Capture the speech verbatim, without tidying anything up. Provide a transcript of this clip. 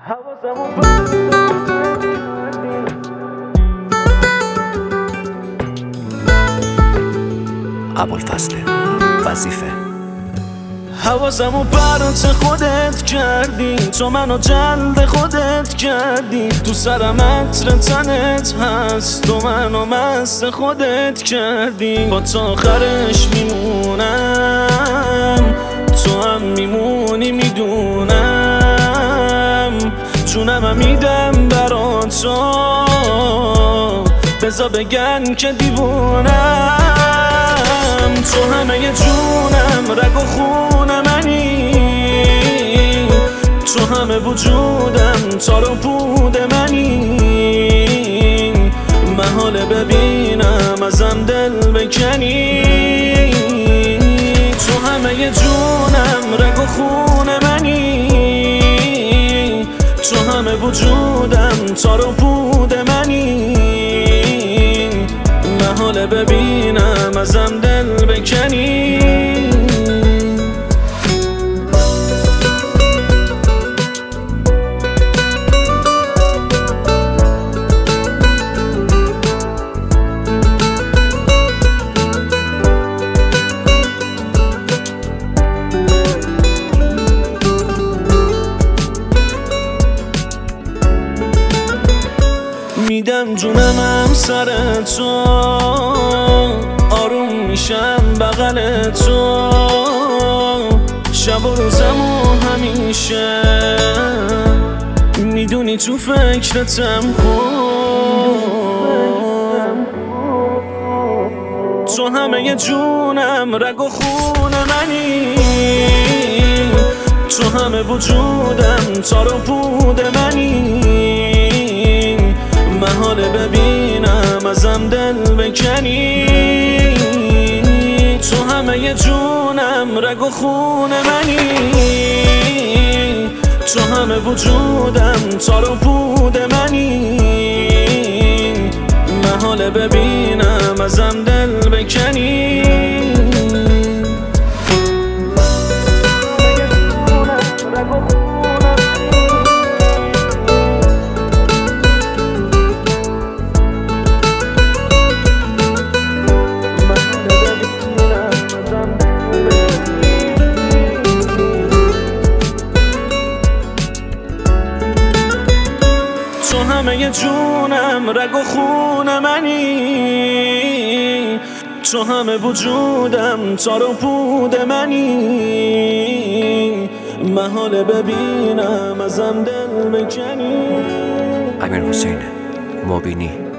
ابوالفضل وظیفه. حواسمو پرت خودت کردی، تو منو جلد خودت کردی، تو سرم عطر تنت هست، تو منو مست خودت کردی. با تا آخرش میمونم، تو هم میمونی میدونم، جونم میدم برا تو، بزا بگن که دیوونم. تو همه جونم، رگ و خون منی، تو همه وجودم، تار و پود منی، محاله ببینم ازم دل بکنی. تو همه جونم، رگ و خون منی، تو همه وجودم، تار و پود منی، محاله ببینم ازم دل بکنی. میدم جونم هم سر تو، آروم میشم بغل تو، شب و روزم و همیشه میدونی تو فکرتم خوب. تو همه جونم، رگ و خون منی، تو همه وجودم، تار و پود منی، محاله ببینم ازم دل بکنی. تو همه جونم، رگ و خون منی، تو همه وجودم، تار و پود منی، محاله ببینم ازم دل بکنی. تو همه جونم، رگ و خون منی، تو همه وجودم، تار و پود منی، محاله ببینم ازم دل بکنی. امیرحسین مبینی.